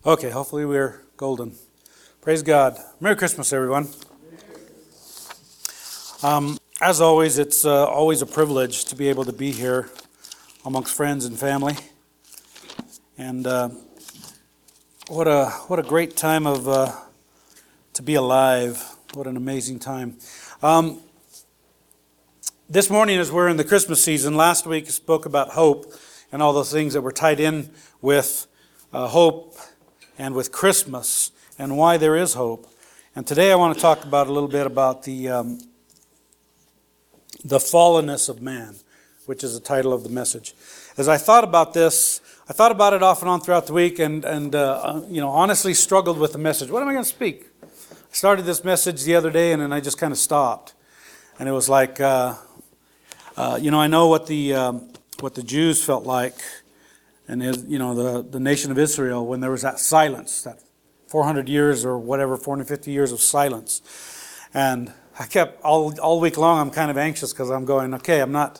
Okay, hopefully we're golden. Praise God. Merry Christmas, everyone. As always, it's always a privilege to be able to be here amongst friends and family. And what a great time of to be alive. What an amazing time. This morning, as we're in the Christmas season, last week I spoke about hope and all those things that were tied in with hope and with Christmas and why there is hope. And today I want to talk about a little bit about the fallenness of man, which is the title of the message. As I thought about this, I thought about it off and on throughout the week, and honestly struggled with the message. What am I going to speak? I started this message the other day, and then I just kind of stopped, and it was like, I know what the Jews felt like, and the nation of Israel when there was that silence, that 400 years or whatever, 450 years of silence, and I kept all week long. I'm kind of anxious because I'm going, okay, I'm not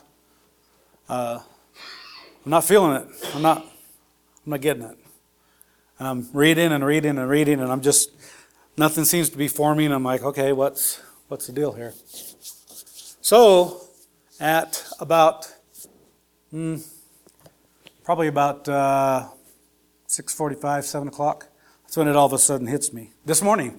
feeling it. I'm not getting it. And I'm reading, and I'm just, nothing seems to be forming. I'm like, okay, what's the deal here? So, at about, probably about 6:45, 7 o'clock, that's when it all of a sudden hits me. This morning.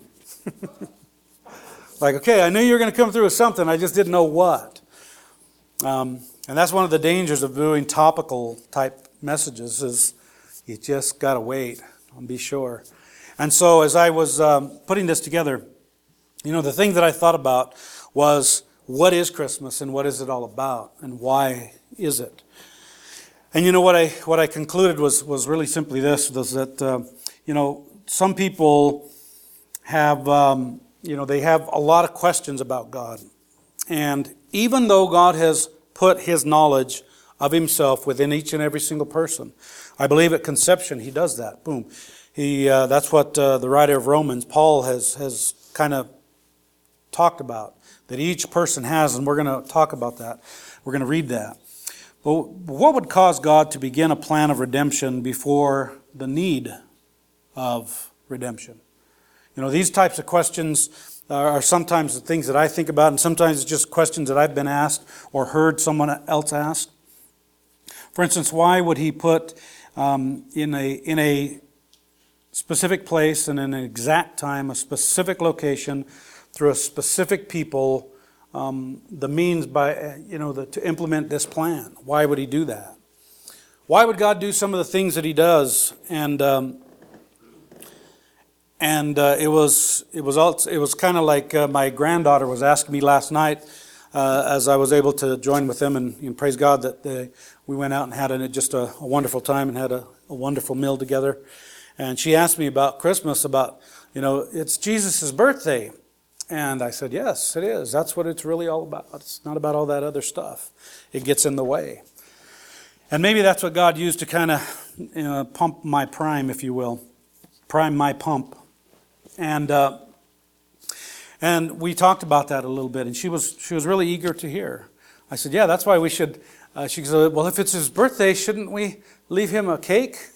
Like, okay, I knew you were going to come through with something. I just didn't know what. And that's one of the dangers of doing topical type messages is you just got to wait and be sure. And so as I was putting this together, the thing that I thought about was, what is Christmas and what is it all about and why is it? And what I concluded was really simply this, was that, some people have, they have a lot of questions about God. And even though God has put His knowledge of Himself within each and every single person, I believe at conception He does that. Boom. That's what the writer of Romans, Paul, has kind of talked about, that each person has, and we're going to talk about that. We're going to read that. But what would cause God to begin a plan of redemption before the need of redemption? These types of questions are sometimes the things that I think about, and sometimes it's just questions that I've been asked or heard someone else ask. For instance, why would He put in a specific place and in an exact time, a specific location, through a specific people, the means by to implement this plan? Why would He do that? Why would God do some of the things that He does? And it was kind of like my granddaughter was asking me last night, as I was able to join with them, and praise God that we went out and had just a wonderful time and had a wonderful meal together. And she asked me about Christmas, about, it's Jesus' birthday. And I said, yes, it is. That's what it's really all about. It's not about all that other stuff. It gets in the way. And maybe that's what God used to kind of pump my prime, if you will. Prime my pump. And we talked about that a little bit, and she was really eager to hear. I said, yeah, that's why we should. She said, well, if it's His birthday, shouldn't we leave Him a cake?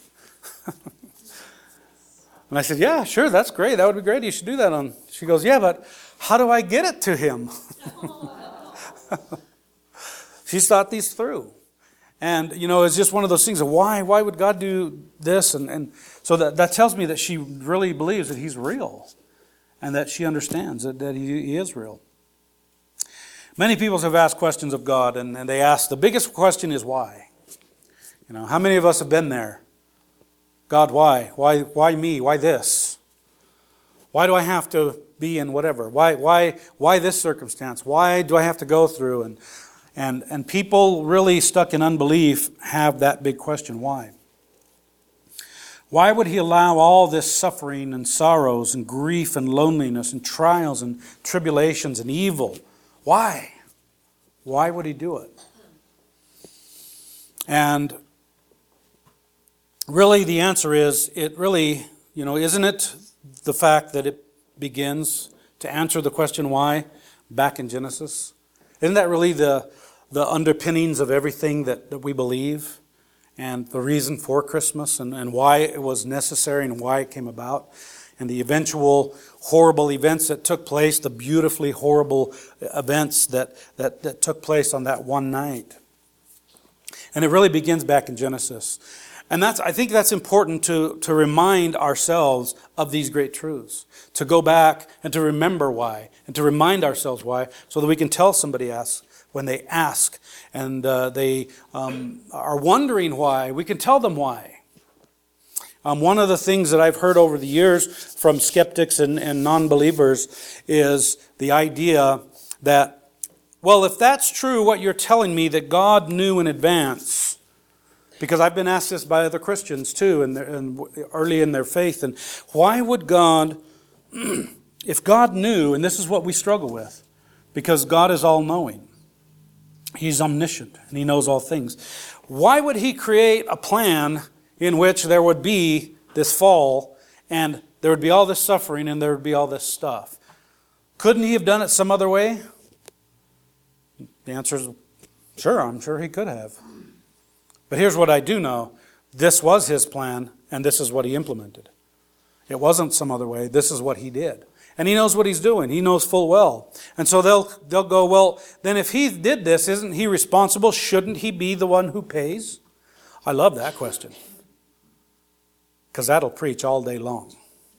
And I said, yeah, sure, that's great. That would be great. You should do that. She goes, yeah, but how do I get it to Him? She's thought these through. And, it's just one of those things of why would God do this? And so that tells me that she really believes that He's real and that she understands that He is real. Many people have asked questions of God, and they ask, the biggest question is why? How many of us have been there? God, why? Why me? Why this? Why do I have to be in whatever? Why this circumstance? Why do I have to go through? And people really stuck in unbelief have that big question, why? Why would He allow all this suffering and sorrows and grief and loneliness and trials and tribulations and evil? Why? Why would He do it? And really the answer is, it really, isn't it the fact that it begins to answer the question why back in Genesis? Isn't that really the underpinnings of everything that we believe? and the reason for Christmas and why it was necessary and why it came about, and the eventual horrible events that took place, the beautifully horrible events that took place on that one night. And it really begins back in Genesis. And I think that's important to remind ourselves of these great truths. To go back and to remember why. And to remind ourselves why. So that we can tell somebody else when they ask. And they are wondering why. We can tell them why. One of the things that I've heard over the years from skeptics and non-believers is the idea that, well, if that's true, what you're telling me, that God knew in advance, because I've been asked this by other Christians too, and early in their faith, and why would God, if God knew, and this is what we struggle with, because God is all-knowing, He's omniscient, and He knows all things, why would He create a plan in which there would be this fall, and there would be all this suffering, and there would be all this stuff? Couldn't He have done it some other way? The answer is, sure, I'm sure He could have. But here's what I do know. This was His plan, and this is what He implemented. It wasn't some other way. This is what He did. And He knows what He's doing. He knows full well. And so they'll go, well, then if He did this, isn't He responsible? Shouldn't He be the one who pays? I love that question, because that'll preach all day long.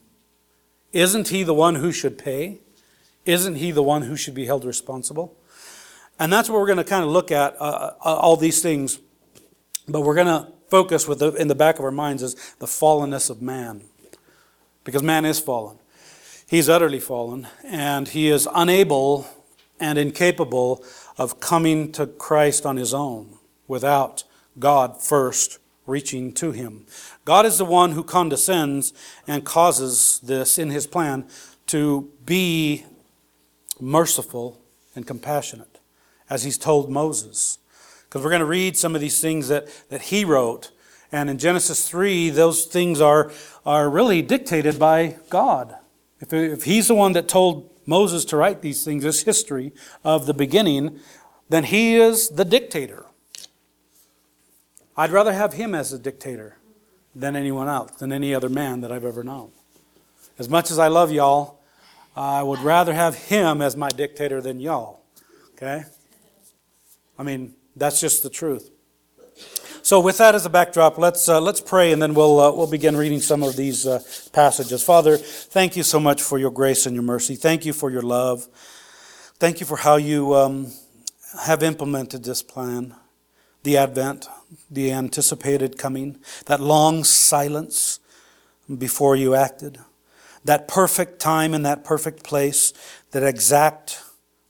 Isn't He the one who should pay? Isn't He the one who should be held responsible? And that's what we're going to kind of look at, all these things. But we're going to focus in the back of our minds is the fallenness of man. Because man is fallen. He's utterly fallen. And he is unable and incapable of coming to Christ on his own without God first reaching to him. God is the one who condescends and causes this in His plan to be merciful and compassionate, as He's told Moses. Because we're going to read some of these things that he wrote. And in Genesis 3, those things are really dictated by God. If He's the one that told Moses to write these things, this history of the beginning, then He is the dictator. I'd rather have Him as a dictator than anyone else, than any other man that I've ever known. As much as I love y'all, I would rather have Him as my dictator than y'all. Okay? I mean, that's just the truth. So with that as a backdrop, let's pray, and then we'll begin reading some of these passages. Father, thank You so much for Your grace and Your mercy. Thank You for Your love. Thank You for how You have implemented this plan, the Advent, the anticipated coming, that long silence before You acted, that perfect time and that perfect place, that exact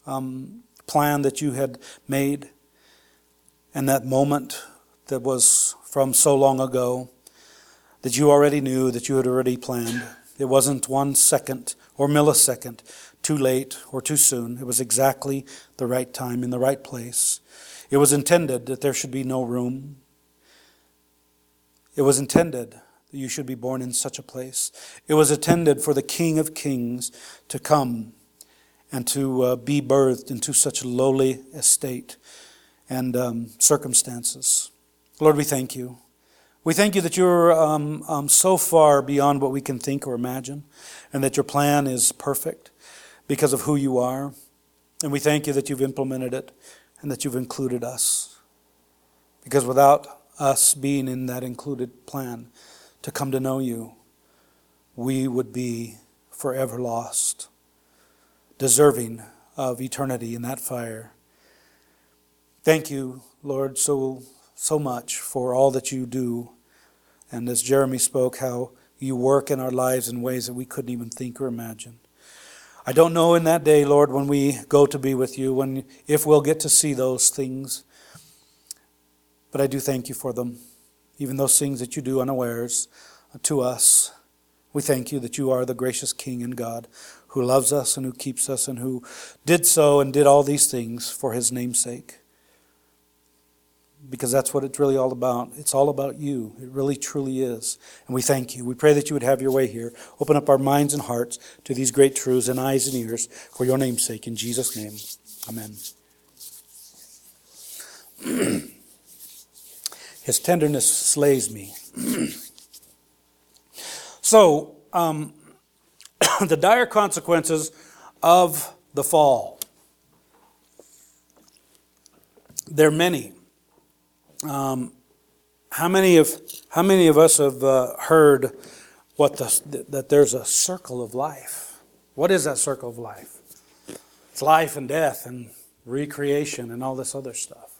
plan that You had made, and that moment that was from so long ago that You already knew, that You had already planned. It wasn't 1 second or millisecond too late or too soon. It was exactly the right time in the right place. It was intended that there should be no room. It was intended that You should be born in such a place. It was intended for the King of Kings to come and to be birthed into such a lowly estate and circumstances. Lord, we thank You. We thank You that You're so far beyond what we can think or imagine, and that Your plan is perfect because of who You are. And we thank You that You've implemented it and that You've included us. Because without us being in that included plan to come to know You, we would be forever lost, deserving of eternity in that fire. Thank You, Lord, so much for all that You do. And as Jeremy spoke, how You work in our lives in ways that we couldn't even think or imagine. I don't know in that day, Lord, when we go to be with You, if we'll get to see those things. But I do thank You for them, even those things that You do unawares to us. We thank You that You are the gracious King and God who loves us and who keeps us and who did so and did all these things for His name's sake. Because that's what it's really all about. It's all about You. It really, truly is. And we thank You. We pray that You would have Your way here. Open up our minds and hearts to these great truths, and eyes and ears for Your name's sake. In Jesus' name, amen. His tenderness slays me. So, the dire consequences of the fall. They're many. How many of us have heard that there's a circle of life? What is that circle of life? It's life and death and recreation and all this other stuff.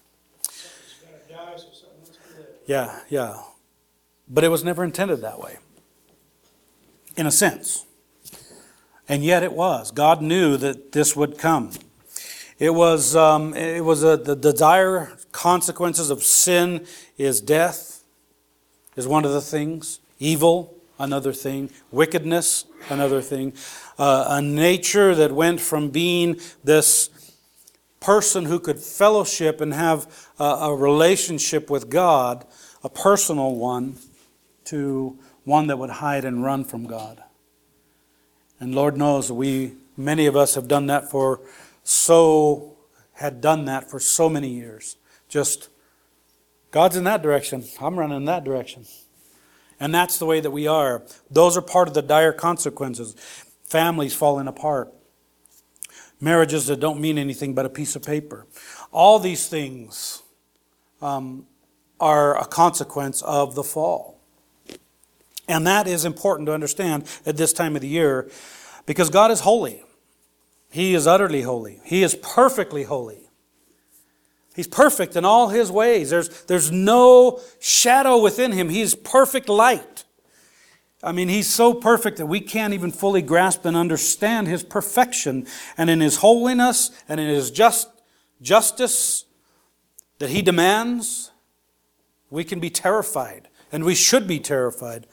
Yeah. But it was never intended that way, in a sense. And yet it was. God knew that this would come. It was the dire consequences of sin is death, is one of the things. Evil, another thing. Wickedness, another thing. A nature that went from being this person who could fellowship and have a relationship with God, a personal one, to one that would hide and run from God. And Lord knows many of us have done that for so many years. Just, God's in that direction, I'm running in that direction. And that's the way that we are. Those are part of the dire consequences. Families falling apart. Marriages that don't mean anything but a piece of paper. All these things are a consequence of the fall. And that is important to understand at this time of the year, because God is holy. He is utterly holy. He is perfectly holy. He's perfect in all His ways. There's no shadow within Him. He's perfect light. I mean, He's so perfect that we can't even fully grasp and understand His perfection. And in His holiness and in His justice that He demands, we can be terrified. And we should be terrified.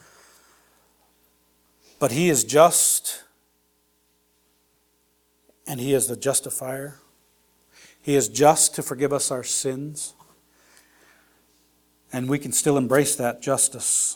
But He is just, and He is the justifier. He is just to forgive us our sins. And we can still embrace that justice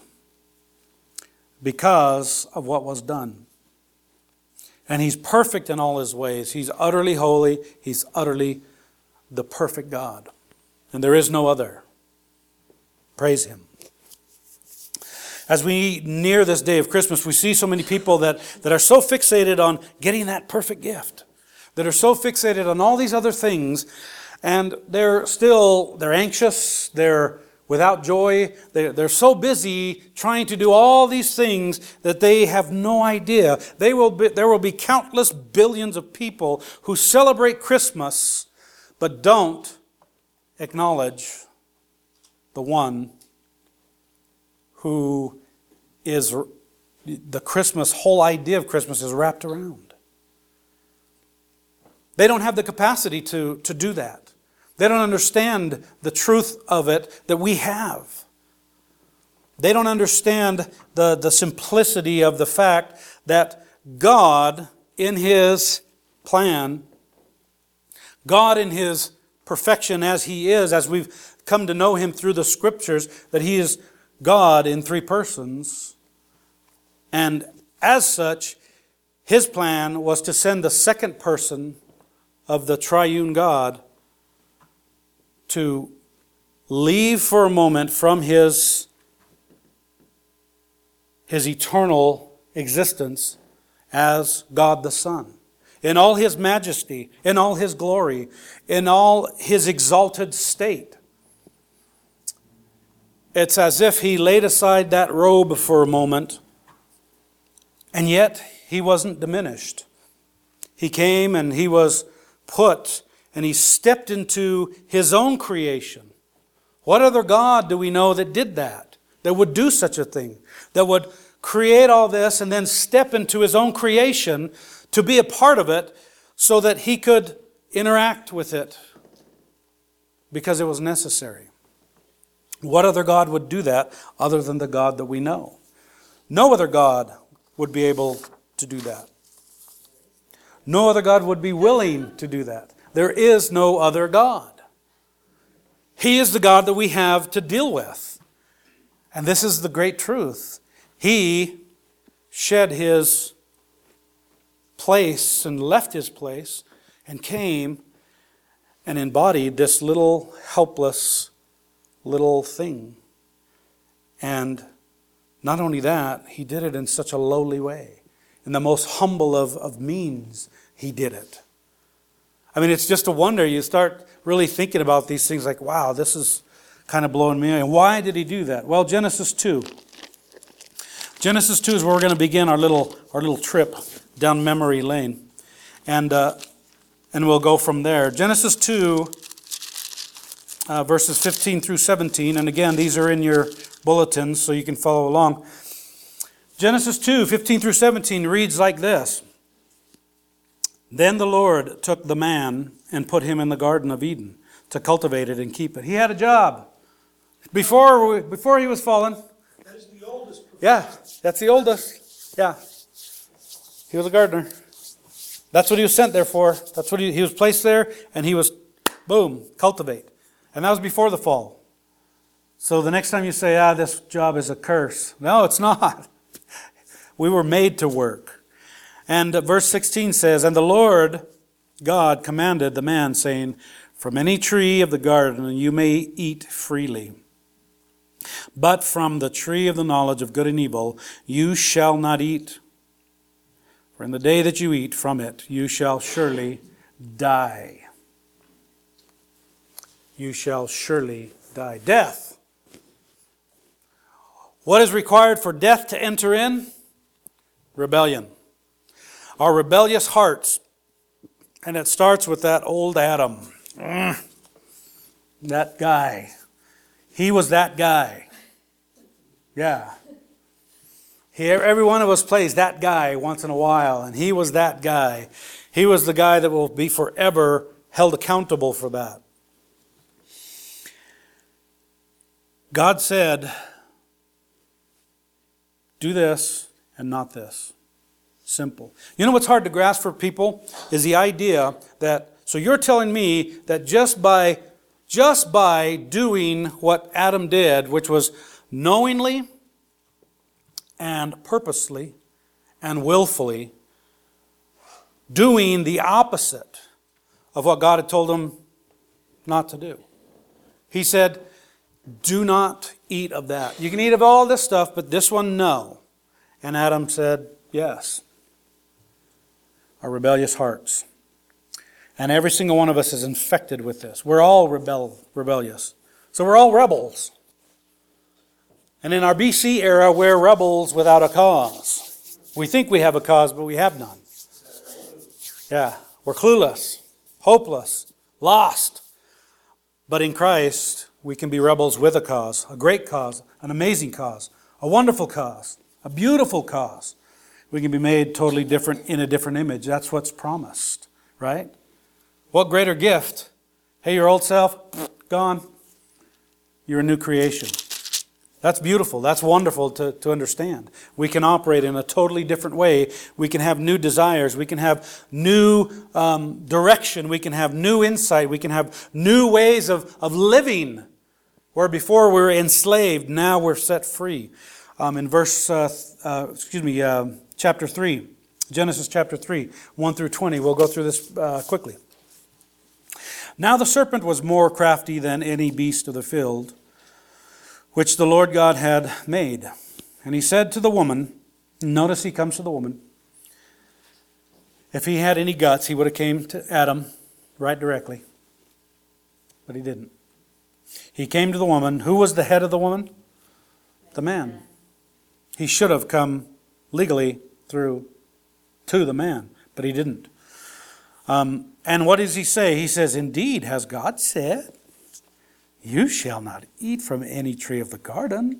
because of what was done. And He's perfect in all His ways. He's utterly holy. He's utterly the perfect God. And there is no other. Praise Him. As we near this day of Christmas, we see so many people that are so fixated on getting that perfect gift, that are so fixated on all these other things, and they're anxious, they're without joy, they're so busy trying to do all these things that they have no idea. There will be countless billions of people who celebrate Christmas but don't acknowledge the one who is the whole idea of Christmas is wrapped around. They don't have the capacity to do that. They don't understand the truth of it that we have. They don't understand the simplicity of the fact that God, in His plan, God in His perfection as He is, as we've come to know Him through the Scriptures, that He is God in three persons. And as such, His plan was to send the second person of the triune God to leave for a moment from His eternal existence as God the Son. In all His majesty, in all His glory, in all His exalted state. It's as if He laid aside that robe for a moment, and yet He wasn't diminished. He came and He was put, and He stepped into His own creation. What other God do we know that did that would do such a thing, that would create all this and then step into His own creation to be a part of it so that He could interact with it because it was necessary? What other God would do that other than the God that we know? No other God would be able to do that. No other God would be willing to do that. There is no other God. He is the God that we have to deal with. And this is the great truth. He shed His place and left His place and came and embodied this little helpless little thing And not only that, he did it in such a lowly way. In the most humble of means, he did it. I mean, it's just a wonder. You start really thinking about these things like, wow, this is kind of blowing me away. And why did he do that? Well, Genesis 2. Genesis 2 is where we're going to begin our little trip down memory lane. And we'll go from there. Genesis 2, verses 15 through 17. And again, these are in your bulletins so you can follow along. Genesis 2, 15 through 17 reads like this. Then the Lord took the man and put him in the Garden of Eden to cultivate it and keep it. He had a job before he was fallen. That is the oldest profession. Yeah, that's the oldest. Yeah. He was a gardener. That's what he was sent there for. That's what he was placed there, and he was, boom, cultivate. And that was before the fall. So the next time you say, this job is a curse. No, it's not. We were made to work. And verse 16 says, And the Lord God commanded the man, saying, From any tree of the garden you may eat freely. But from the tree of the knowledge of good and evil you shall not eat. For in the day that you eat from it, you shall surely die. You shall surely die. Death. What is required for death to enter in? Rebellion. Our rebellious hearts. And it starts with that old Adam. That guy. He was that guy. Yeah. Every one of us plays that guy once in a while, and he was that guy. He was the guy that will be forever held accountable for that. God said, do this and not this. Simple. You know what's hard to grasp for people is the idea that, so you're telling me that just by doing what Adam did, which was knowingly and purposely and willfully doing the opposite of what God had told him not to do. He said, do not eat of that. You can eat of all this stuff, but this one, no. And Adam said, yes. Our rebellious hearts. And every single one of us is infected with this. We're all rebellious. So we're all rebels. And in our BC era, we're rebels without a cause. We think we have a cause, but we have none. Yeah, we're clueless, hopeless, lost. But in Christ, we can be rebels with a cause, a great cause, an amazing cause, a wonderful cause, a beautiful cause. We can be made totally different in a different image. That's what's promised, right? What greater gift? Hey, your old self, gone. You're a new creation. That's beautiful. That's wonderful to understand. We can operate in a totally different way. We can have new desires. We can have new direction. We can have new insight. We can have new ways of living. Where before we were enslaved, now we're set free. In chapter 3, Genesis chapter 3, 1 through 20. We'll go through this quickly. Now the serpent was more crafty than any beast of the field, which the Lord God had made. And he said to the woman, notice he comes to the woman. If he had any guts, he would have came to Adam right directly. But he didn't. He came to the woman. Who was the head of the woman? The man. He should have come legally through to the man, but he didn't. And what does he say? He says, indeed, has God said, you shall not eat from any tree of the garden.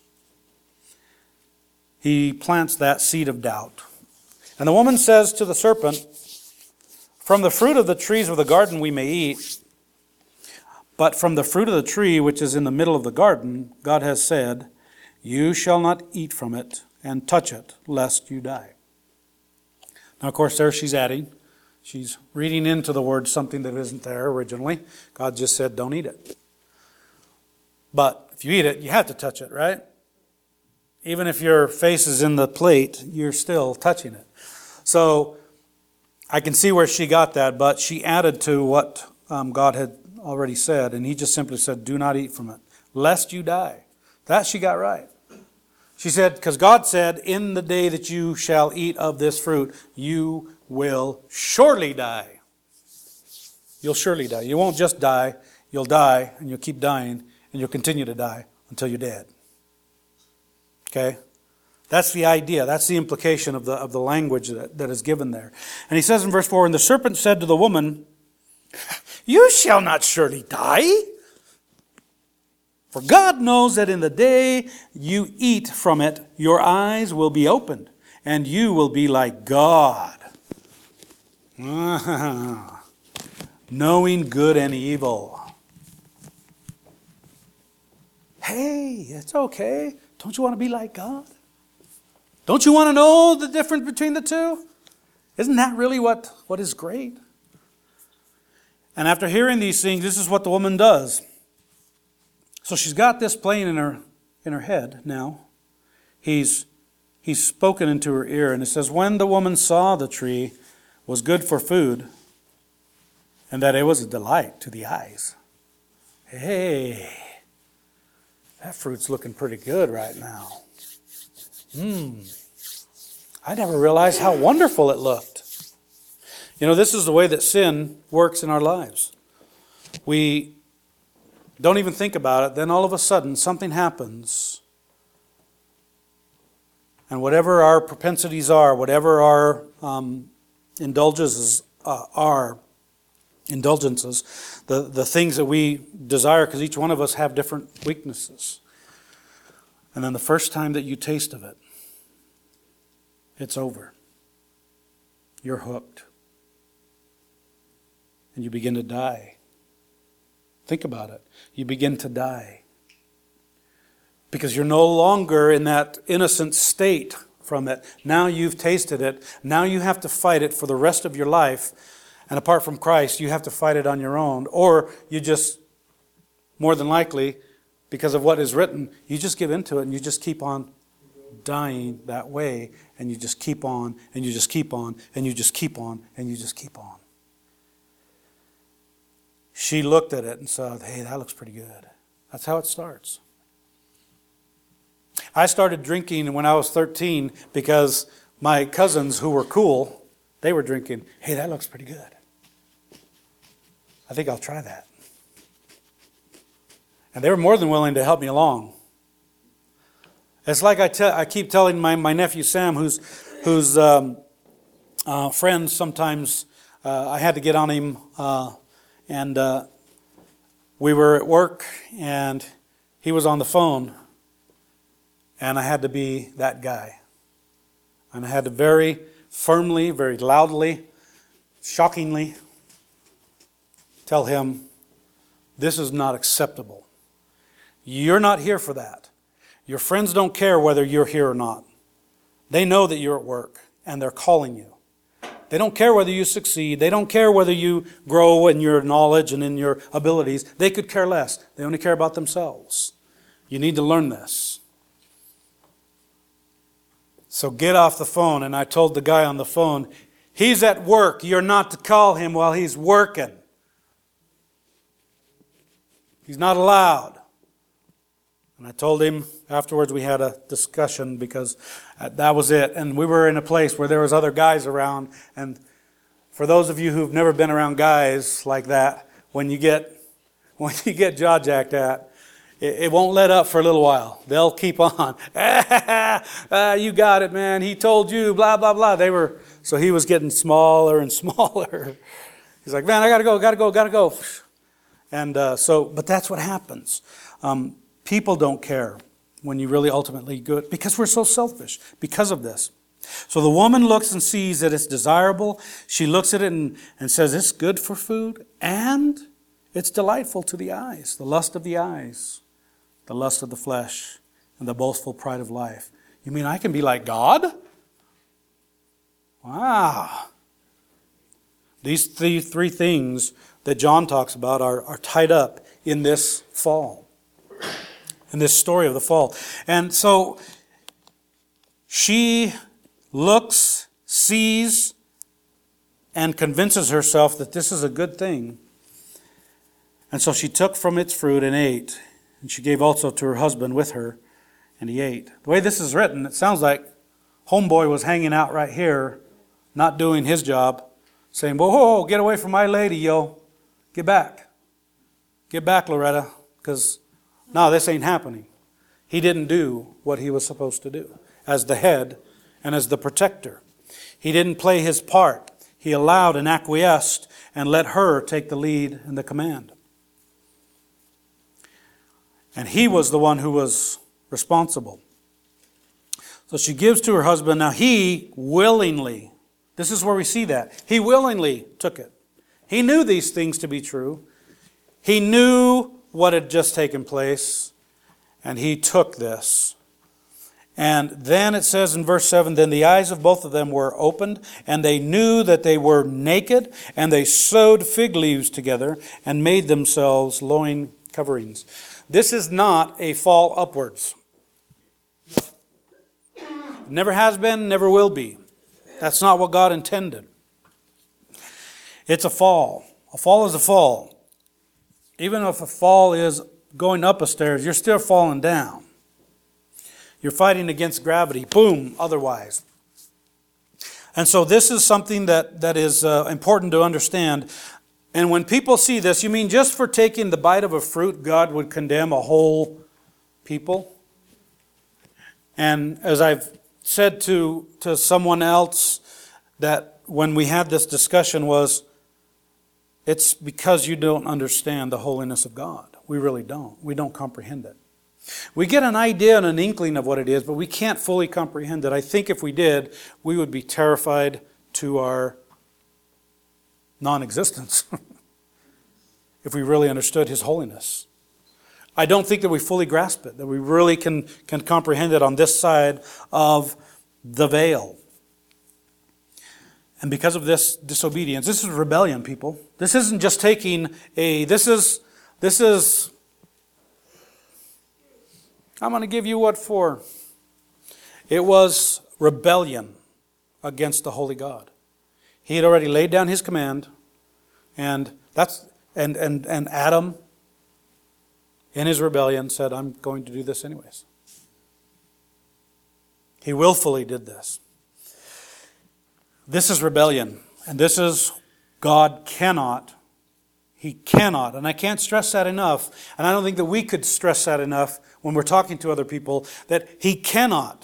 He plants that seed of doubt. And the woman says to the serpent, from the fruit of the trees of the garden we may eat, but from the fruit of the tree which is in the middle of the garden, God has said, you shall not eat from it and touch it, lest you die. Now, of course, there she's adding. She's reading into the word something that isn't there originally. God just said, don't eat it. But if you eat it, you have to touch it, right? Even if your face is in the plate, you're still touching it. So I can see where she got that, but she added to what God had already said, and he just simply said, do not eat from it, lest you die. That she got right. She said, because God said, in the day that you shall eat of this fruit, you will surely die. You'll surely die. You won't just die. You'll die, and you'll keep dying, and you'll continue to die until you're dead. Okay? That's the idea. That's the implication of the language that is given there. And he says in verse 4, and the serpent said to the woman, you shall not surely die. For God knows that in the day you eat from it, your eyes will be opened, and you will be like God, knowing good and evil. Hey, it's okay. Don't you want to be like God? Don't you want to know the difference between the two? Isn't that really what is great? And after hearing these things, this is what the woman does. So she's got this playing in her head now. He's spoken into her ear, and it says, when the woman saw the tree was good for food, and that it was a delight to the eyes. Hey, that fruit's looking pretty good right now. I never realized how wonderful it looked. You know, this is the way that sin works in our lives. We don't even think about it, then all of a sudden something happens. And whatever our propensities are, whatever our indulgences are, the things that we desire, because each one of us have different weaknesses. And then the first time that you taste of it, it's over. You're hooked. And you begin to die. Think about it. You begin to die. Because you're no longer in that innocent state from it. Now you've tasted it. Now you have to fight it for the rest of your life. And apart from Christ, you have to fight it on your own. Or you just, more than likely, because of what is written, you just give into it and you just keep on dying that way. And you just keep on, and you just keep on, and you just keep on, and you just keep on. She looked at it and said, hey, that looks pretty good. That's how it starts. I started drinking when I was 13 because my cousins who were cool, they were drinking. Hey, that looks pretty good. I think I'll try that. And they were more than willing to help me along. It's like I keep telling my nephew Sam, whose friends sometimes, I had to get on him, and we were at work, and he was on the phone, and I had to be that guy. And I had to very firmly, very loudly, shockingly tell him, this is not acceptable. You're not here for that. Your friends don't care whether you're here or not. They know that you're at work, and they're calling you. They don't care whether you succeed. They don't care whether you grow in your knowledge and in your abilities. They could care less. They only care about themselves. You need to learn this. So get off the phone. And I told the guy on the phone, he's at work. You're not to call him while he's working. He's not allowed. And I told him afterwards, we had a discussion because that was it. And we were in a place where there was other guys around. And for those of you who've never been around guys like that, when you get jaw-jacked at, it won't let up for a little while. They'll keep on. You got it, man. He told you, blah, blah, blah. So he was getting smaller and smaller. He's like, man, I gotta go. And but that's what happens. People don't care when you really ultimately do it because we're so selfish because of this. So the woman looks and sees that it's desirable. She looks at it and says, it's good for food and it's delightful to the eyes. The lust of the eyes, the lust of the flesh, and the boastful pride of life. You mean I can be like God? Wow. These three things that John talks about are tied up in this fall. In this story of the fall. And so she looks, sees, and convinces herself that this is a good thing. And so she took from its fruit and ate. And she gave also to her husband with her. and he ate. The way this is written, it sounds like homeboy was hanging out right here, not doing his job, saying, whoa, whoa, whoa, get away from my lady, yo. Get back. Get back, Loretta, because no, this ain't happening. He didn't do what he was supposed to do as the head and as the protector. He didn't play his part. He allowed and acquiesced and let her take the lead and the command. And he was the one who was responsible. So she gives to her husband. Now he willingly, this is where we see that. He willingly took it. He knew these things to be true. He knew what had just taken place. And he took this. And then it says in verse 7, then the eyes of both of them were opened, and they knew that they were naked, and they sewed fig leaves together and made themselves loin coverings. This is not a fall upwards. Never has been, never will be. That's not what God intended. It's a fall. A fall is a fall. Even if a fall is going up a stairs, you're still falling down. You're fighting against gravity. Boom, otherwise. And so this is something that is important to understand. And when people see this, you mean just for taking the bite of a fruit, God would condemn a whole people? And as I've said to someone else, that when we had this discussion was, it's because you don't understand the holiness of God. We really don't. We don't comprehend it. We get an idea and an inkling of what it is, but we can't fully comprehend it. I think if we did, we would be terrified to our non-existence if we really understood His holiness. I don't think that we fully grasp it, that we really can comprehend it on this side of the veil. And because of this disobedience, this is rebellion, people. This isn't just taking this is, I'm going to give you what for. It was rebellion against the holy God. He had already laid down His command, and Adam, in his rebellion, said, I'm going to do this anyways. He willfully did this. This is rebellion, and this is God cannot. He cannot, and I can't stress that enough, and I don't think that we could stress that enough when we're talking to other people, that He cannot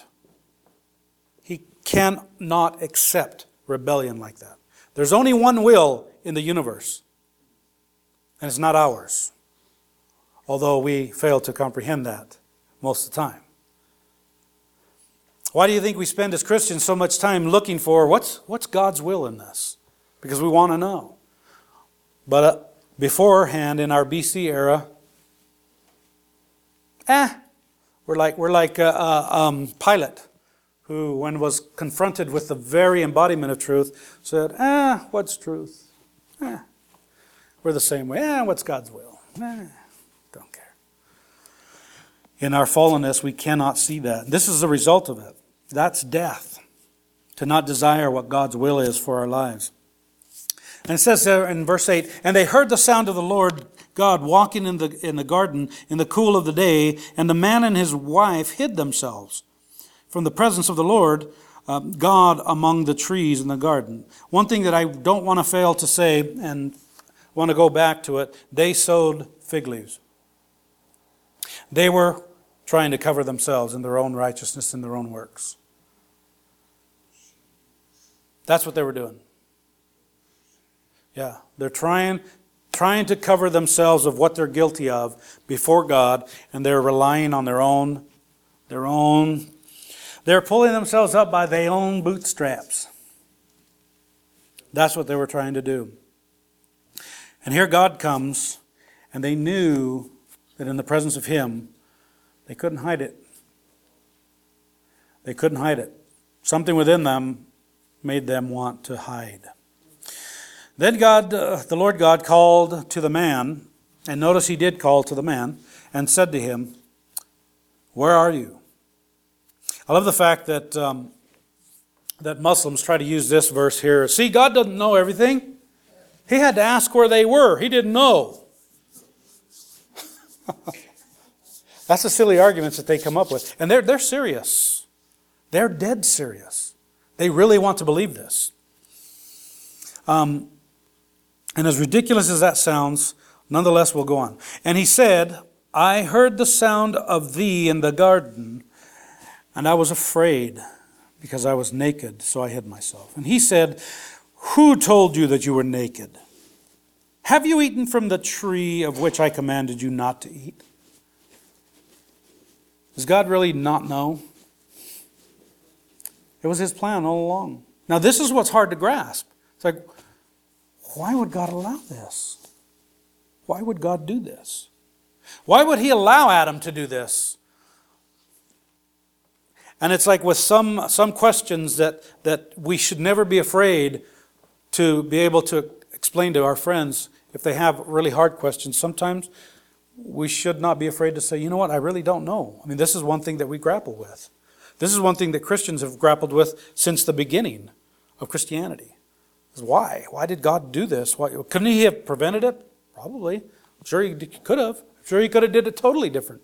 accept rebellion like that. There's only one will in the universe, and it's not ours, although we fail to comprehend that most of the time. Why do you think we spend as Christians so much time looking for what's God's will in this? Because we want to know. But beforehand, in our BC era, we're like Pilate, who, when was confronted with the very embodiment of truth, said, what's truth? We're the same way. What's God's will? Don't care. In our fallenness, we cannot see that. This is the result of it. That's death, to not desire what God's will is for our lives. And it says there in verse 8, and they heard the sound of the Lord God walking in the garden in the cool of the day, and the man and his wife hid themselves from the presence of the Lord God among the trees in the garden. One thing that I don't want to fail to say, and want to go back to it, they sewed fig leaves. They were trying to cover themselves in their own righteousness and their own works. That's what they were doing. Yeah, they're trying to cover themselves of what they're guilty of before God, and they're relying on their own. They're pulling themselves up by their own bootstraps. That's what they were trying to do. And here God comes, and they knew that in the presence of Him, they couldn't hide it. They couldn't hide it. Something within them made them want to hide. Then the Lord God called to the man, and notice He did call to the man, and said to him, where are you? I love the fact that that Muslims try to use this verse here. See, God doesn't know everything. He had to ask where they were. He didn't know. That's the silly arguments that they come up with. And they're serious. They're dead serious. They really want to believe this. And as ridiculous as that sounds, nonetheless we'll go on. And he said, I heard the sound of thee in the garden, and I was afraid, because I was naked, so I hid myself. And he said, who told you that you were naked? Have you eaten from the tree of which I commanded you not to eat? Does God really not know? It was his plan all along. Now this is what's hard to grasp. It's like, why would God allow this? Why would God do this? Why would he allow Adam to do this? And it's like with some questions that we should never be afraid to be able to explain to our friends if they have really hard questions. Sometimes we should not be afraid to say, you know what, I really don't know. I mean, this is one thing that we grapple with. This is one thing that Christians have grappled with since the beginning of Christianity. Is why? Why did God do this? Why, couldn't he have prevented it? Probably. I'm sure he could have. I'm sure he could have did it totally different.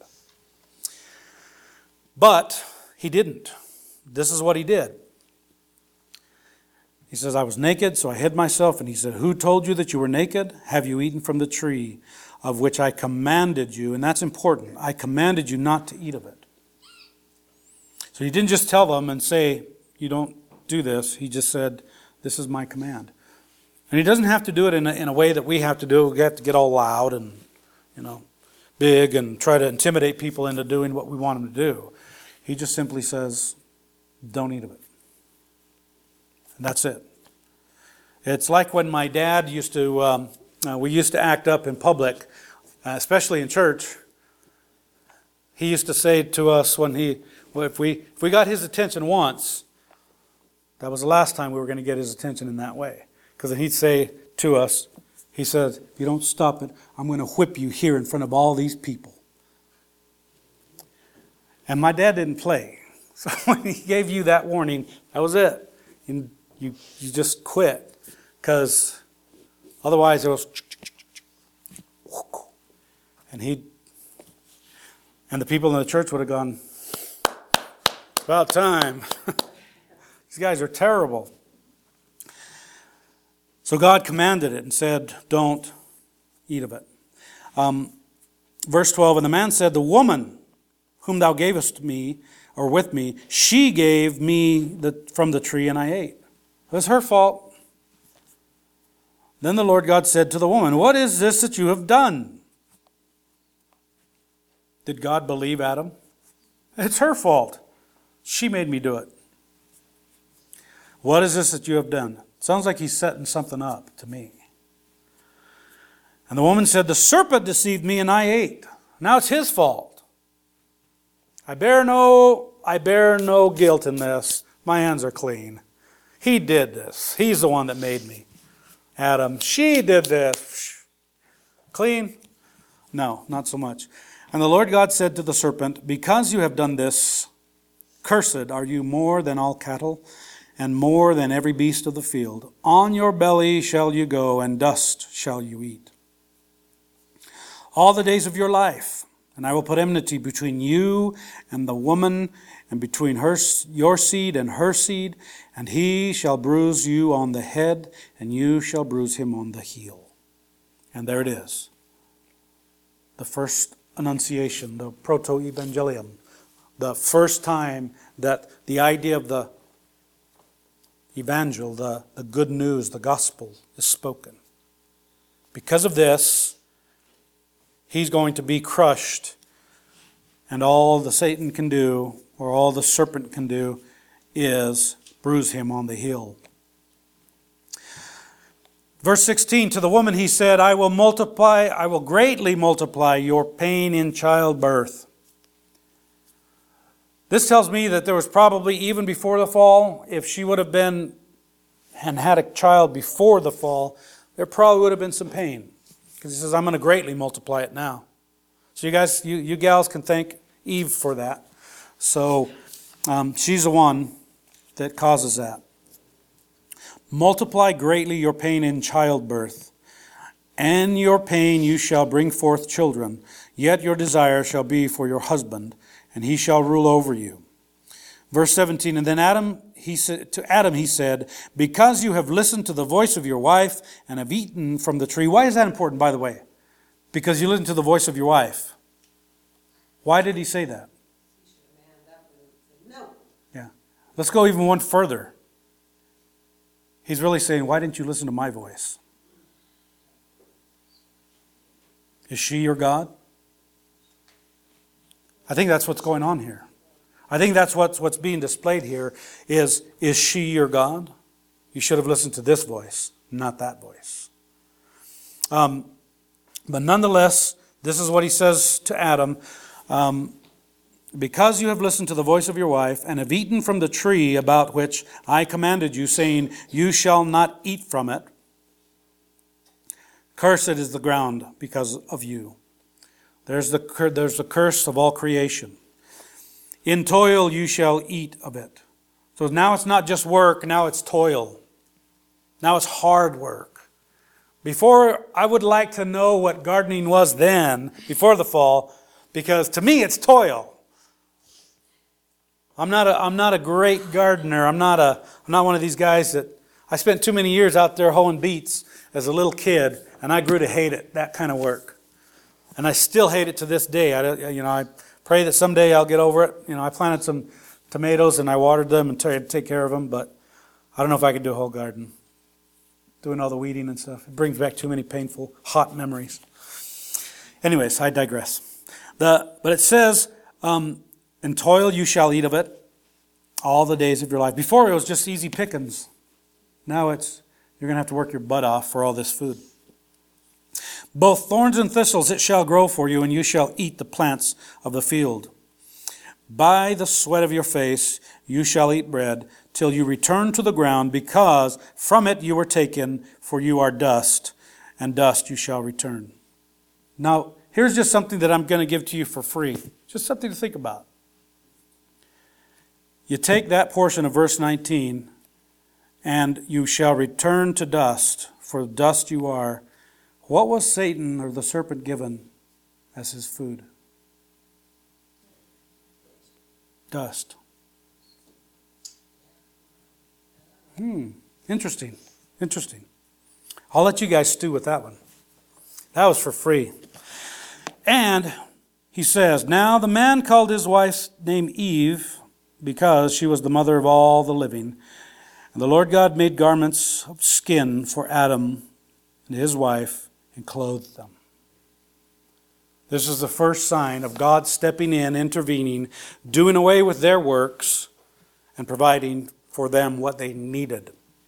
But he didn't. This is what he did. He says, I was naked, so I hid myself. And he said, who told you that you were naked? Have you eaten from the tree of which I commanded you? And that's important. I commanded you not to eat of it. So he didn't just tell them and say, you don't do this. He just said, this is my command. And he doesn't have to do it in a way that we have to do. We have to get all loud and, big and try to intimidate people into doing what we want them to do. He just simply says, don't eat of it. And that's it. It's like when my dad used to, we used to act up in public, especially in church. He used to say to us if we got his attention once, that was the last time we were going to get his attention in that way. Because then he'd say to us, he said, if you don't stop it, I'm going to whip you here in front of all these people. And my dad didn't play. So when he gave you that warning, that was it. You just quit. Because otherwise it was... And the people in the church would have gone, it's about time. These guys are terrible. So God commanded it and said, don't eat of it. Verse 12, and the man said, the woman whom thou gavest me, or with me, she gave me from the tree and I ate. It was her fault. Then the Lord God said to the woman, what is this that you have done? Did God believe Adam? It's her fault. She made me do it. What is this that you have done? Sounds like he's setting something up to me. And the woman said, the serpent deceived me and I ate. Now it's his fault. I bear no guilt in this. My hands are clean. He did this. He's the one that made me. Adam, she did this. Clean? No, not so much. And the Lord God said to the serpent, because you have done this, cursed are you more than all cattle, and more than every beast of the field. On your belly shall you go, and dust shall you eat all the days of your life. And I will put enmity between you and the woman, and between your seed and her seed, and he shall bruise you on the head, and you shall bruise him on the heel. And there it is. The first annunciation, the proto-evangelium, the first time that the idea of the evangel, the good news, the gospel is spoken. Because of this, he's going to be crushed, and all the Satan can do, or all the serpent can do, is bruise him on the heel. Verse 16, to the woman he said, I will greatly multiply your pain in childbirth. This tells me that there was probably, even before the fall, if she would have been and had a child before the fall, there probably would have been some pain. Because he says, I'm going to greatly multiply it now. So you guys, you gals can thank Eve for that. So she's the one that causes that. Multiply greatly your pain in childbirth. and your pain you shall bring forth children, yet your desire shall be for your husband, and he shall rule over you. Verse 17, and then to Adam he said, because you have listened to the voice of your wife and have eaten from the tree. Why is that important, by the way? Because you listen to the voice of your wife. Why did he say that? Yeah. Let's go even one further. He's really saying, why didn't you listen to my voice? Is she your God? I think that's what's going on here. I think that's what's being displayed here is she your God? You should have listened to this voice, not that voice. But nonetheless, this is what he says to Adam. Because you have listened to the voice of your wife and have eaten from the tree about which I commanded you, saying, you shall not eat from it, cursed is the ground because of you. There's the curse of all creation. In toil you shall eat of it. So now it's not just work, now it's toil. Now it's hard work. Before, I would like to know what gardening was then, before the fall, because to me it's toil. I'm not a great gardener. I'm not one of these guys that I spent too many years out there hoeing beets as a little kid, and I grew to hate it, that kind of work. And I still hate it to this day. I pray that someday I'll get over it. I planted some tomatoes and I watered them and tried to take care of them, but I don't know if I could do a whole garden. Doing all the weeding and stuff. It brings back too many painful, hot memories. Anyways, I digress. But it says, in toil you shall eat of it all the days of your life. Before it was just easy pickings. Now you're going to have to work your butt off for all this food. Both thorns and thistles it shall grow for you, and you shall eat the plants of the field. By the sweat of your face you shall eat bread, till you return to the ground, because from it you were taken, for you are dust, and dust you shall return. Now, here's just something that I'm going to give to you for free. Just something to think about. You take that portion of verse 19, and you shall return to dust, for dust you are. What was Satan or the serpent given as his food? Dust. Interesting. I'll let you guys stew with that one. That was for free. And he says, now the man called his wife's name Eve, because she was the mother of all the living. And the Lord God made garments of skin for Adam and his wife and clothed them. This is the first sign of God stepping in, intervening, doing away with their works, and providing for them what they needed.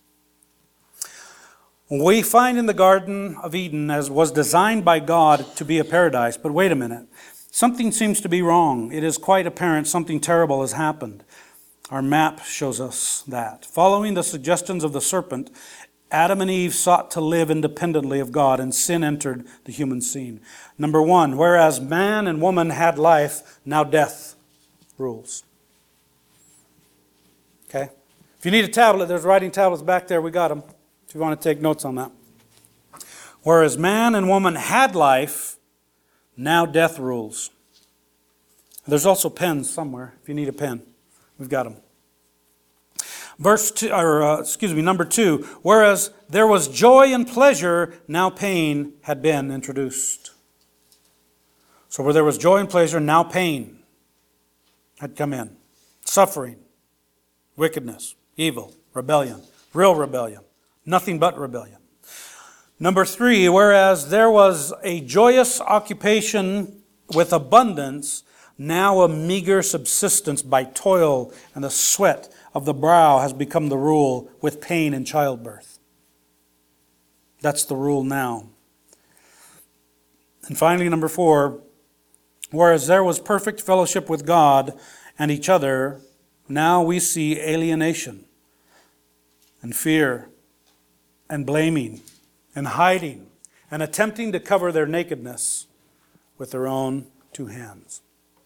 We find in the Garden of Eden, as was designed by God to be a paradise, but wait a minute. Something seems to be wrong. It is quite apparent something terrible has happened. Our map shows us that. Following the suggestions of the serpent, Adam and Eve sought to live independently of God, and sin entered the human scene. Number one, whereas man and woman had life, now death rules. Okay? If you need a tablet, there's writing tablets back there. We got them, if you want to take notes on that. Whereas man and woman had life, now death rules. There's also pens somewhere, if you need a pen. We've got them. Number 2. Whereas there was joy and pleasure, now pain had been introduced. So where there was joy and pleasure, now pain had come in. Suffering, wickedness, evil, rebellion, real rebellion, nothing but rebellion. Number 3, whereas there was a joyous occupation with abundance, now a meager subsistence by toil, and the sweat of the brow has become the rule with pain in childbirth. That's the rule now. And finally, number 4, whereas there was perfect fellowship with God and each other, now we see alienation and fear and blaming and hiding and attempting to cover their nakedness with their own 2 hands.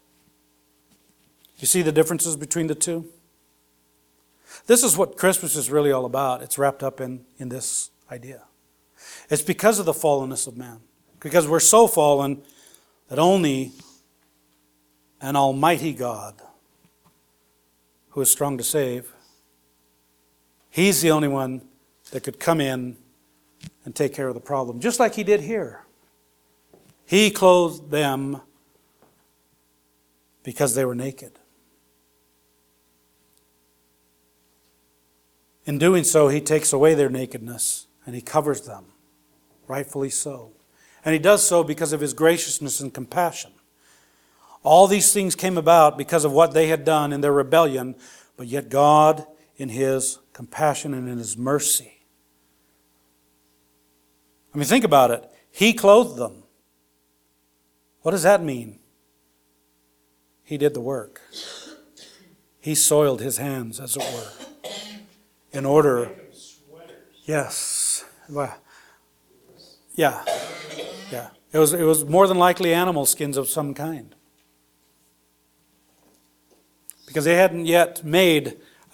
You see the differences between the two? This is what Christmas is really all about. It's wrapped up in this idea. It's because of the fallenness of man. Because we're so fallen that only an almighty God, who is strong to save, He's the only one that could come in and take care of the problem, just like He did here. He clothed them because they were naked. In doing so, He takes away their nakedness and He covers them, rightfully so. And He does so because of His graciousness and compassion. All these things came about because of what they had done in their rebellion, but yet God, in His compassion and in His mercy. I mean, think about it. He clothed them. What does that mean? He did the work. He soiled His hands, as it were, in order. Yes. Well, yeah. Yeah. It was more than likely animal skins of some kind. Because they hadn't yet made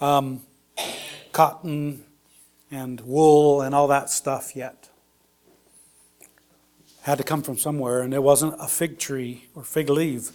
cotton and wool and all that stuff yet. Had to come from somewhere, and it wasn't a fig tree or fig leaf.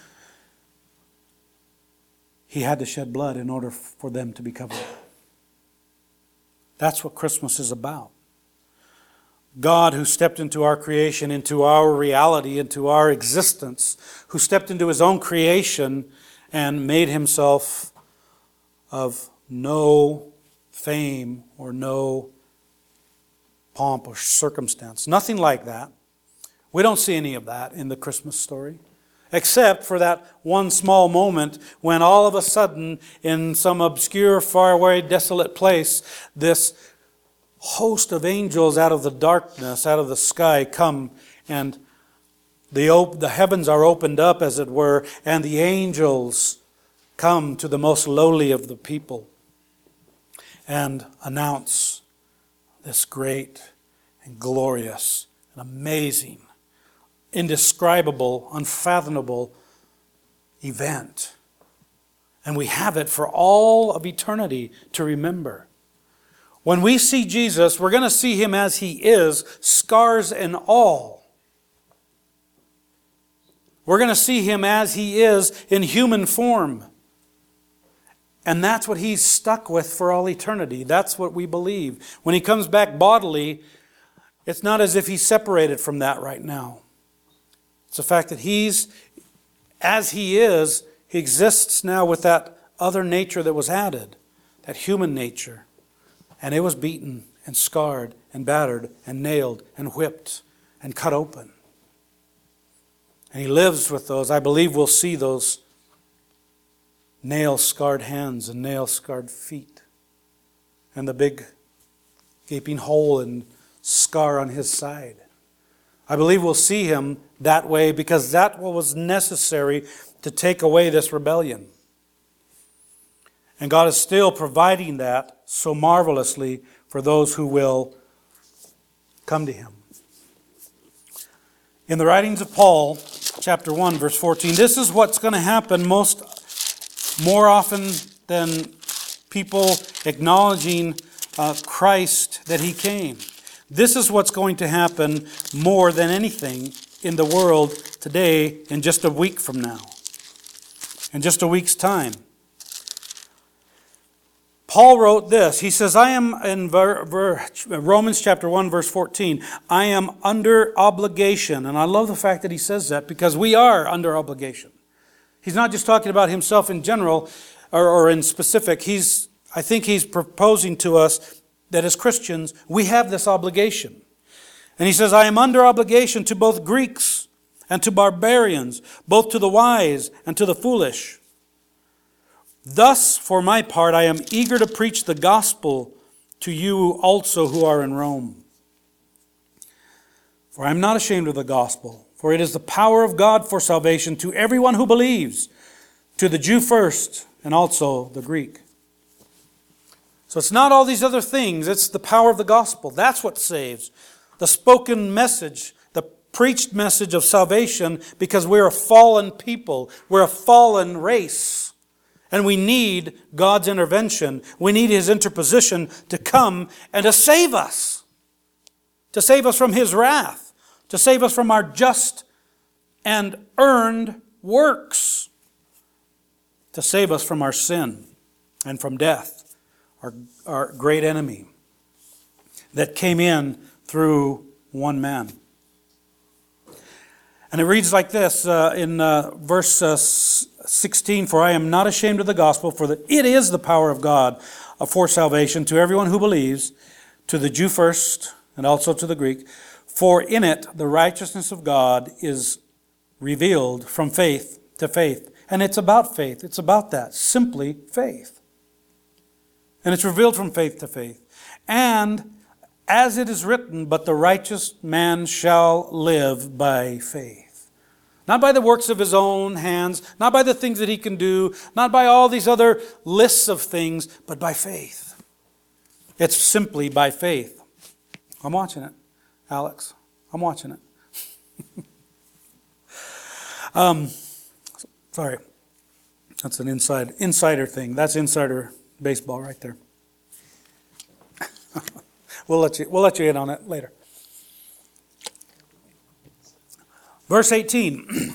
He had to shed blood in order for them to be covered. That's what Christmas is about. God, who stepped into our creation, into our reality, into our existence, who stepped into His own creation and made Himself of no fame or no pomp or circumstance. Nothing like that. We don't see any of that in the Christmas story, except for that one small moment when all of a sudden, in some obscure, faraway, desolate place, this host of angels out of the darkness, out of the sky, come, and the heavens are opened up, as it were, and the angels come to the most lowly of the people and announce this great and glorious and amazing, indescribable, unfathomable event. And we have it for all of eternity to remember. When we see Jesus, we're going to see Him as He is, scars and all. We're going to see Him as He is in human form. And that's what He's stuck with for all eternity. That's what we believe. When He comes back bodily, it's not as if He's separated from that right now. It's the fact that He's, as He is, He exists now with that other nature that was added, that human nature. And it was beaten and scarred and battered and nailed and whipped and cut open. And He lives with those. I believe we'll see those nail-scarred hands and nail-scarred feet and the big gaping hole and scar on His side. I believe we'll see Him that way because that's what was necessary to take away this rebellion. And God is still providing that so marvelously for those who will come to Him. In the writings of Paul, chapter 1, verse 14, this is what's going to happen more often than people acknowledging Christ, that He came. This is what's going to happen more than anything in the world today in just a week from now. In just a week's time. Paul wrote this. He says, I am, in Romans chapter 1, verse 14, I am under obligation. And I love the fact that he says that because we are under obligation. He's not just talking about himself in general or in specific. I think he's proposing to us that as Christians, we have this obligation. And he says, I am under obligation to both Greeks and to barbarians, both to the wise and to the foolish. Thus, for my part, I am eager to preach the gospel to you also who are in Rome. For I am not ashamed of the gospel, for it is the power of God for salvation to everyone who believes, to the Jew first, and also the Greek. So it's not all these other things, it's the power of the gospel. That's what saves. The spoken message, the preached message of salvation, because we're a fallen people, we're a fallen race. And we need God's intervention. We need His interposition to come and to save us. to save us from His wrath, to save us from our just and earned works, to save us from our sin and from death, our great enemy that came in through one man. And it reads like this in verse 16, "For I am not ashamed of the gospel, for that it is the power of God for salvation to everyone who believes, to the Jew first, and also to the Greek. For in it the righteousness of God is revealed from faith to faith." And it's about faith. It's about that. Simply faith. And it's revealed from faith to faith. And as it is written, "But the righteous man shall live by faith." Not by the works of his own hands, not by the things that he can do, not by all these other lists of things, but by faith. It's simply by faith. I'm watching it, Alex. I'm watching it. Sorry. That's an insider thing. That's insider baseball right there. We'll let you in on it later. Verse 18.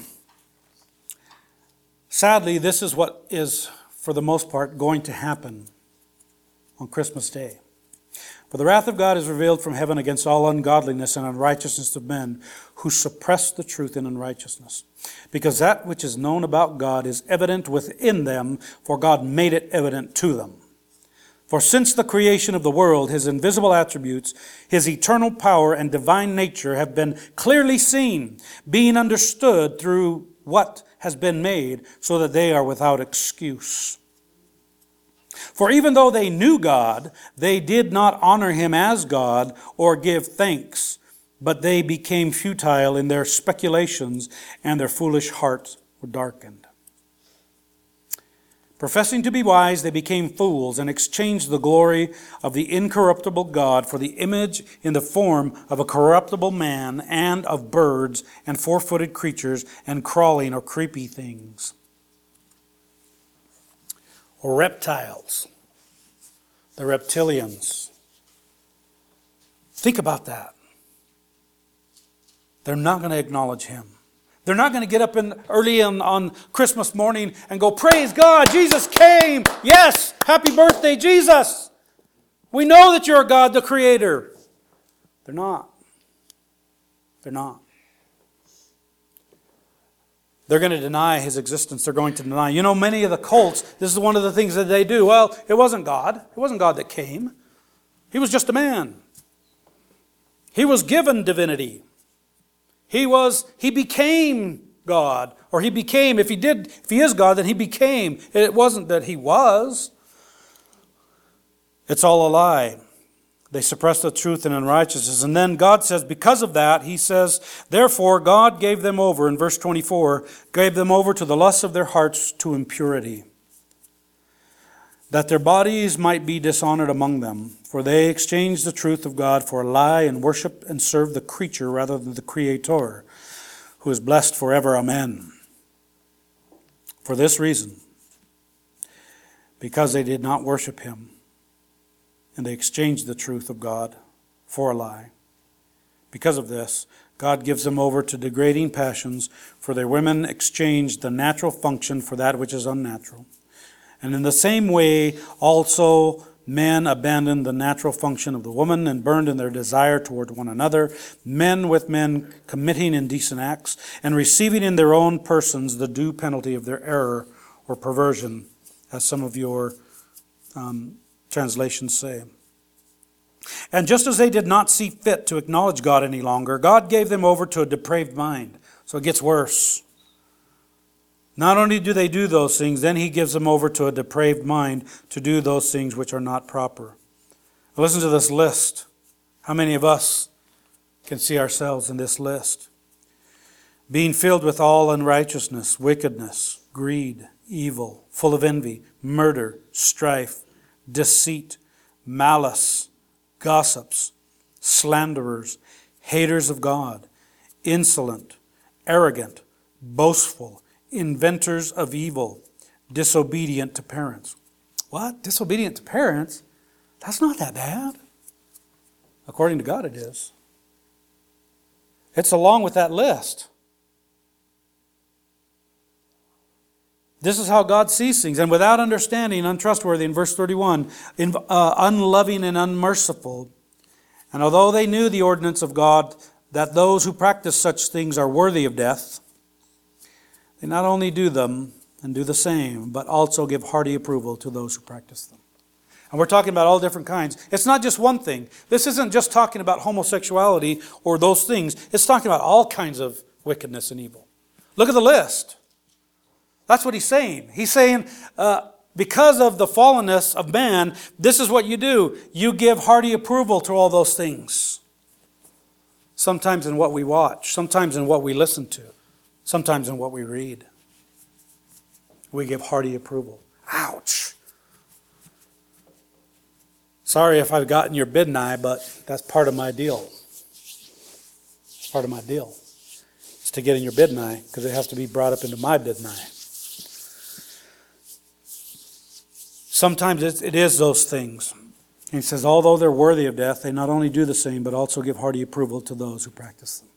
Sadly, this is what is, for the most part, going to happen on Christmas Day. "For the wrath of God is revealed from heaven against all ungodliness and unrighteousness of men who suppress the truth in unrighteousness. Because that which is known about God is evident within them, for God made it evident to them. For since the creation of the world, His invisible attributes, His eternal power and divine nature have been clearly seen, being understood through what has been made, so that they are without excuse. For even though they knew God, they did not honor Him as God or give thanks, but they became futile in their speculations, and their foolish hearts were darkened. Professing to be wise, they became fools and exchanged the glory of the incorruptible God for the image in the form of a corruptible man and of birds and four-footed creatures and crawling or creepy things. Or reptiles. The reptilians. Think about that. They're not going to acknowledge Him. They're not going to get up early on Christmas morning and go, "Praise God, Jesus came. Yes, happy birthday, Jesus. We know that you're God, the Creator." They're not. They're not. They're going to deny His existence. They're going to deny. You know, many of the cults, this is one of the things that they do. Well, it wasn't God. It wasn't God that came. He was just a man. He was given divinity. He became God. Or He became, if He is God, then He became. It wasn't that He was. It's all a lie. They suppress the truth in unrighteousness. And then God says, because of that, He says, "Therefore God gave them over," in verse 24, "gave them over to the lusts of their hearts to impurity, that their bodies might be dishonored among them. For they exchanged the truth of God for a lie, and worship and serve the creature rather than the Creator, who is blessed forever. Amen. For this reason, because they did not worship Him, and they exchanged the truth of God for a lie. Because of this, God gives them over to degrading passions, for their women exchanged the natural function for that which is unnatural. And in the same way, also, men abandoned the natural function of the woman and burned in their desire toward one another, men with men committing indecent acts, and receiving in their own persons the due penalty of their error or perversion, as some of your translations say. And just as they did not see fit to acknowledge God any longer, God gave them over to a depraved mind. So it gets worse. Not only do they do those things, then He gives them over to a depraved mind to do those things which are not proper. Listen to this list. How many of us can see ourselves in this list? Being filled with all unrighteousness, wickedness, greed, evil, full of envy, murder, strife, deceit, malice, gossips, slanderers, haters of God, insolent, arrogant, boastful, inventors of evil, disobedient to parents. What? Disobedient to parents? That's not that bad. According to God it is. It's along with that list. This is how God sees things. And without understanding, untrustworthy, in verse 31, unloving and unmerciful. And although they knew the ordinance of God, that those who practice such things are worthy of death, they not only do them and do the same, but also give hearty approval to those who practice them. And we're talking about all different kinds. It's not just one thing. This isn't just talking about homosexuality or those things. It's talking about all kinds of wickedness and evil. Look at the list. That's what he's saying. He's saying, because of the fallenness of man, this is what you do. You give hearty approval to all those things. Sometimes in what we watch, sometimes in what we listen to, sometimes in what we read. We give hearty approval. Ouch. Sorry if I've gotten your bidnai, but that's part of my deal. Part of my deal. It's to get in your bidnai, because it has to be brought up into my bidnai. Sometimes it is those things. He says, although they're worthy of death, they not only do the same, but also give hearty approval to those who practice them.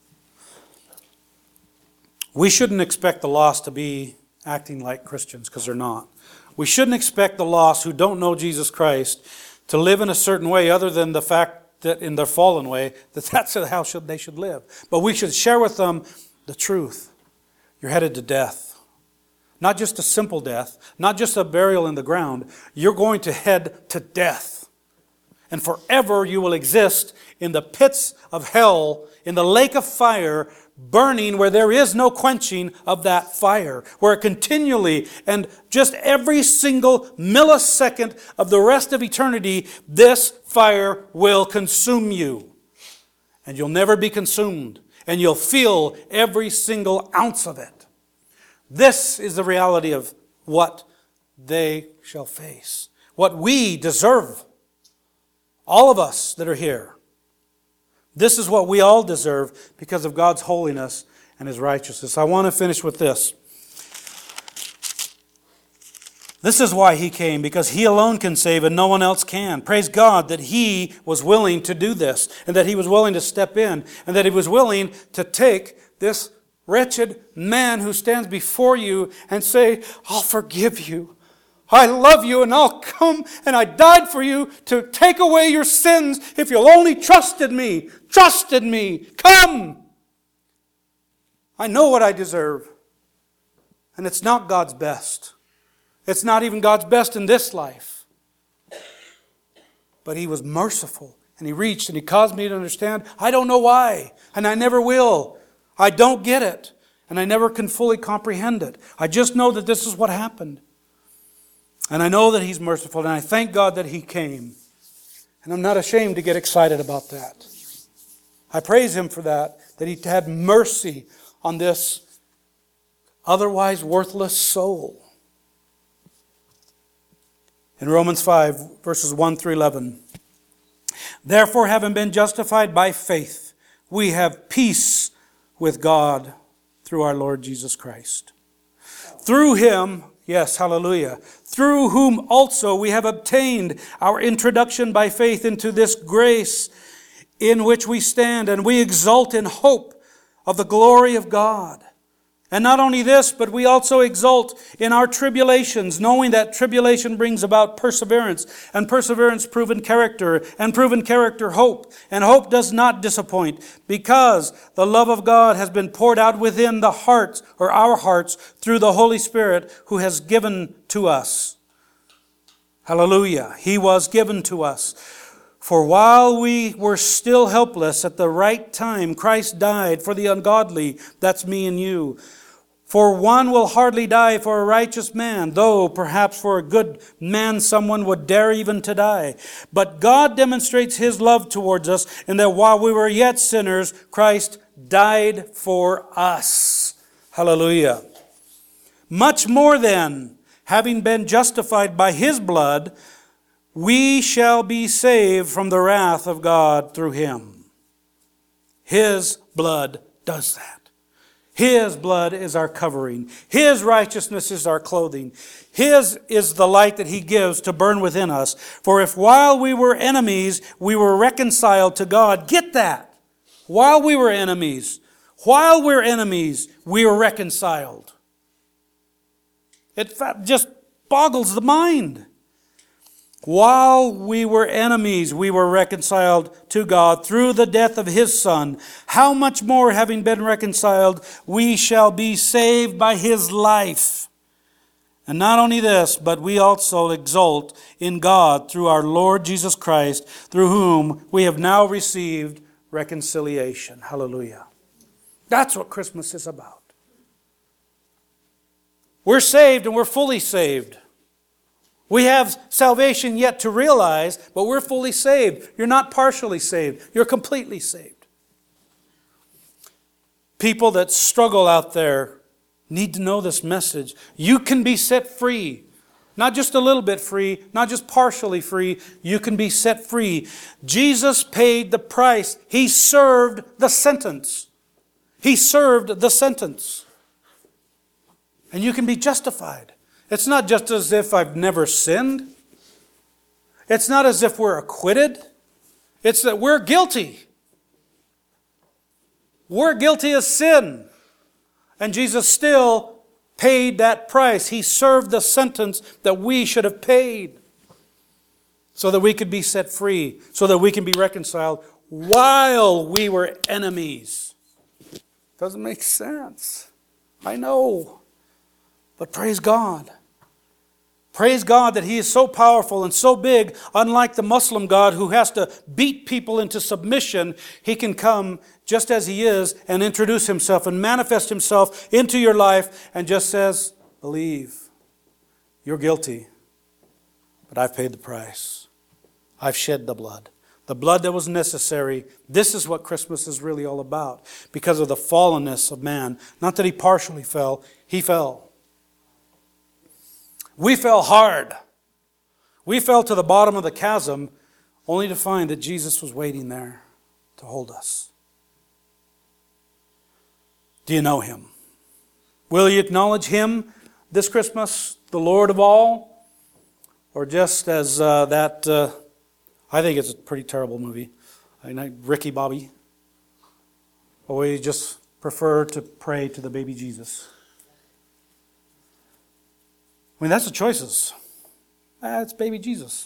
We shouldn't expect the lost to be acting like Christians, because they're not. We shouldn't expect the lost who don't know Jesus Christ to live in a certain way other than the fact that in their fallen way, that's how they should live. But we should share with them the truth. You're headed to death. Not just a simple death, not just a burial in the ground. You're going to head to death. And forever you will exist in the pits of hell, in the lake of fire, burning where there is no quenching of that fire. Where continually and just every single millisecond of the rest of eternity, this fire will consume you. And you'll never be consumed. And you'll feel every single ounce of it. This is the reality of what they shall face. What we deserve. All of us that are here. This is what we all deserve because of God's holiness and His righteousness. I want to finish with this. This is why He came, because He alone can save and no one else can. Praise God that He was willing to do this, and that He was willing to step in, and that He was willing to take this wretched man who stands before you and say, I'll forgive you. I love you and I'll come and I died for you to take away your sins if you'll only trust in me. Trust in me. Come. I know what I deserve. And it's not God's best. It's not even God's best in this life. But He was merciful and He reached and He caused me to understand. I don't know why, and I never will. I don't get it, and I never can fully comprehend it. I just know that this is what happened. And I know that He's merciful, and I thank God that He came. And I'm not ashamed to get excited about that. I praise Him for that He had mercy on this otherwise worthless soul. In Romans 5, verses 1 through 11. Therefore, having been justified by faith, we have peace with God through our Lord Jesus Christ. Through Him, yes, hallelujah, through whom also we have obtained our introduction by faith into this grace in which we stand, and we exult in hope of the glory of God. And not only this, but we also exult in our tribulations, knowing that tribulation brings about perseverance, and perseverance proven character, and proven character hope. And hope does not disappoint, because the love of God has been poured out within the hearts, or our hearts, through the Holy Spirit who has given to us. Hallelujah. He was given to us. For while we were still helpless, at the right time, Christ died for the ungodly. That's me and you. For one will hardly die for a righteous man, though perhaps for a good man someone would dare even to die. But God demonstrates His love towards us in that while we were yet sinners, Christ died for us. Hallelujah. Much more then, having been justified by His blood, we shall be saved from the wrath of God through Him. His blood does that. His blood is our covering. His righteousness is our clothing. His is the light that He gives to burn within us. For if while we were enemies, we were reconciled to God. Get that. While we were enemies, we were reconciled. It just boggles the mind. While we were enemies, we were reconciled to God through the death of His Son. How much more, having been reconciled, we shall be saved by His life. And not only this, but we also exult in God through our Lord Jesus Christ, through whom we have now received reconciliation. Hallelujah. That's what Christmas is about. We're saved and we're fully saved. We have salvation yet to realize, but we're fully saved. You're not partially saved. You're completely saved. People that struggle out there need to know this message. You can be set free. Not just a little bit free, not just partially free. You can be set free. Jesus paid the price. He served the sentence. He served the sentence. And you can be justified. It's not just as if I've never sinned. It's not as if we're acquitted. It's that we're guilty. We're guilty of sin. And Jesus still paid that price. He served the sentence that we should have paid so that we could be set free, so that we can be reconciled while we were enemies. Doesn't make sense. I know. But praise God. Praise God that He is so powerful and so big, unlike the Muslim God who has to beat people into submission. He can come just as He is and introduce Himself and manifest Himself into your life and just says, believe. You're guilty, but I've paid the price. I've shed the blood that was necessary. This is what Christmas is really all about because of the fallenness of man. Not that he partially fell, he fell. We fell hard. We fell to the bottom of the chasm only to find that Jesus was waiting there to hold us. Do you know Him? Will you acknowledge Him this Christmas, the Lord of all? Or just as I think it's a pretty terrible movie. Ricky Bobby. Or we just prefer to pray to the baby Jesus. I mean, that's the choices. It's baby Jesus.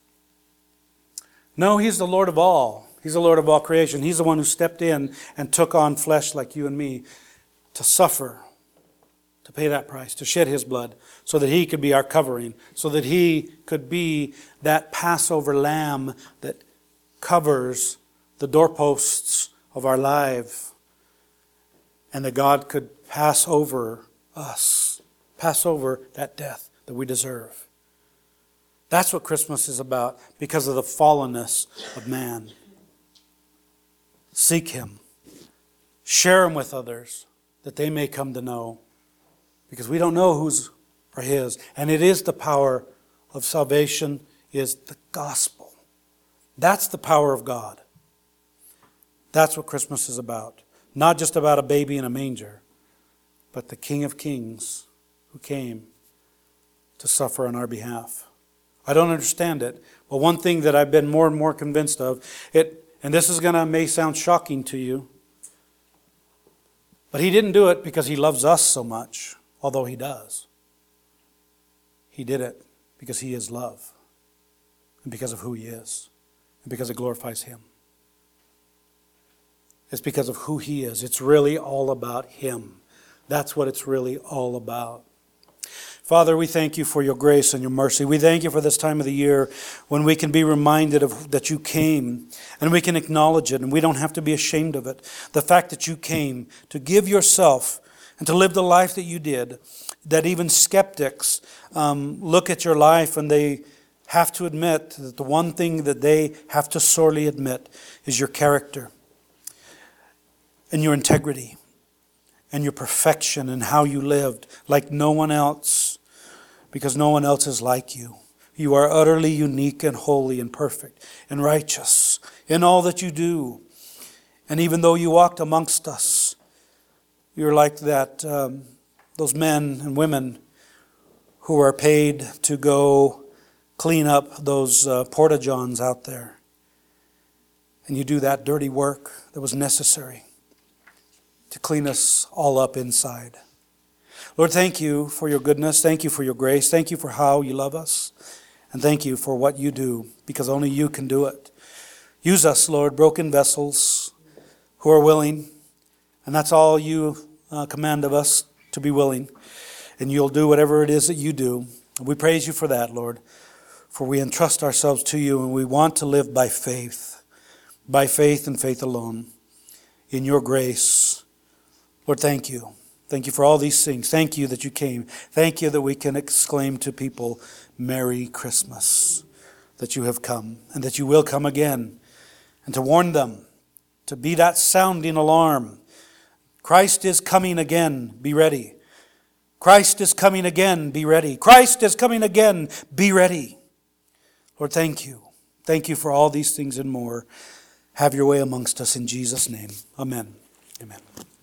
No, He's the Lord of all. He's the Lord of all creation. He's the one who stepped in and took on flesh like you and me to suffer, to pay that price, to shed His blood so that He could be our covering, so that He could be that Passover lamb that covers the doorposts of our life, and that God could pass over us, pass over that death that we deserve. That's what Christmas is about because of the fallenness of man. Seek Him. Share Him with others that they may come to know. Because we don't know whose are His. And it is the power of salvation, is the gospel. That's the power of God. That's what Christmas is about. Not just about a baby in a manger, but the King of Kings who came to suffer on our behalf. I don't understand it, but one thing that I've been more and more convinced of, and this is may sound shocking to you, but He didn't do it because He loves us so much, although He does. He did it because He is love, and because of who He is, and because it glorifies Him. It's because of who He is. It's really all about Him. That's what it's really all about. Father, we thank You for Your grace and Your mercy. We thank You for this time of the year when we can be reminded of that You came, and we can acknowledge it, and we don't have to be ashamed of it. The fact that You came to give Yourself and to live the life that You did, that even skeptics look at Your life and they have to admit that the one thing that they have to sorely admit is Your character and Your integrity and Your perfection and how You lived like no one else, because no one else is like You. You are utterly unique and holy and perfect and righteous in all that You do. And even though You walked amongst us, You're like that those men and women who are paid to go clean up those porta-johns out there. And you do that dirty work that was necessary to clean us all up inside. Lord, thank you for your goodness. Thank you for your grace. Thank you for how you love us. And thank you for what you do, because only you can do it. Use us, Lord, broken vessels who are willing. And that's all you command of us, to be willing. And you'll do whatever it is that you do. And we praise you for that, Lord. For we entrust ourselves to you, and we want to live by faith and faith alone, in your grace. Lord, thank you. Thank you for all these things. Thank you that you came. Thank you that we can exclaim to people, Merry Christmas, that you have come and that you will come again, and to warn them, to be that sounding alarm. Christ is coming again, be ready. Christ is coming again, be ready. Christ is coming again, be ready. Lord, thank you. Thank you for all these things and more. Have your way amongst us in Jesus' name. Amen. Amen.